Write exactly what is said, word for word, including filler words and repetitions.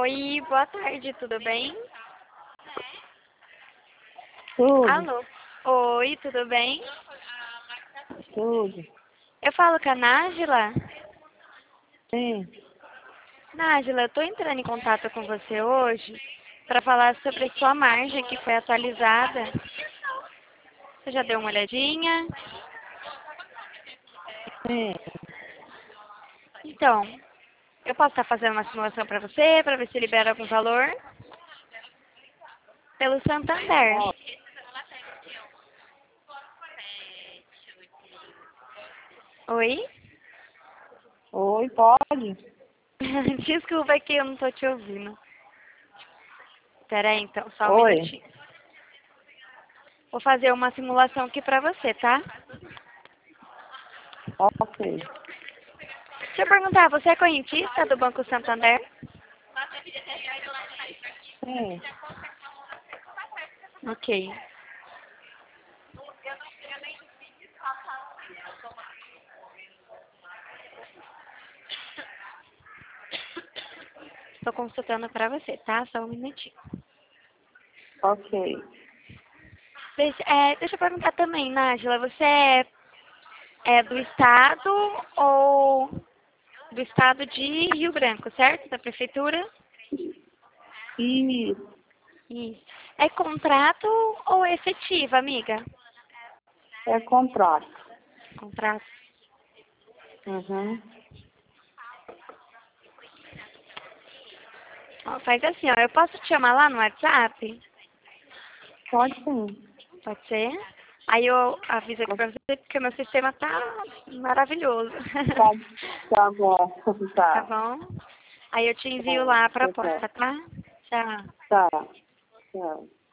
Oi, boa tarde, tudo bem? Tudo, Alô? Oi, tudo bem? tudo. Eu falo com a Nájila. Sim, Nájila, eu tô entrando em contato com você hoje para falar sobre sua margem que foi atualizada. Você já deu uma olhadinha? sim. Então, eu posso estar fazendo uma simulação para você, para ver se libera algum valor? Pelo Santander. Ó, Oi? oi, pode? Desculpa que eu não tô te ouvindo. Pera aí, então, só um Oi, minutinho. Vou fazer uma simulação aqui pra você, tá? ok. Deixa eu perguntar, você é correntista do Banco Santander? Sim, Ok. Estou consultando pra você, tá? Só um minutinho. ok. Deixa, é, deixa eu perguntar também, Nájila, você é, é do estado ou do estado de Rio Branco, certo? Da prefeitura? E Isso. É contrato ou é efetivo, amiga? é contrato. Contrato. Uhum. Ó, faz assim, ó, eu posso te chamar lá no WhatsApp? Pode sim. Pode ser? Aí eu aviso aqui pra você, porque o meu sistema tá maravilhoso. Tá, tá bom. Tá Tá. bom? Aí eu te envio Bom, lá a tá. proposta, tá? Tchau. Tá. Tchau.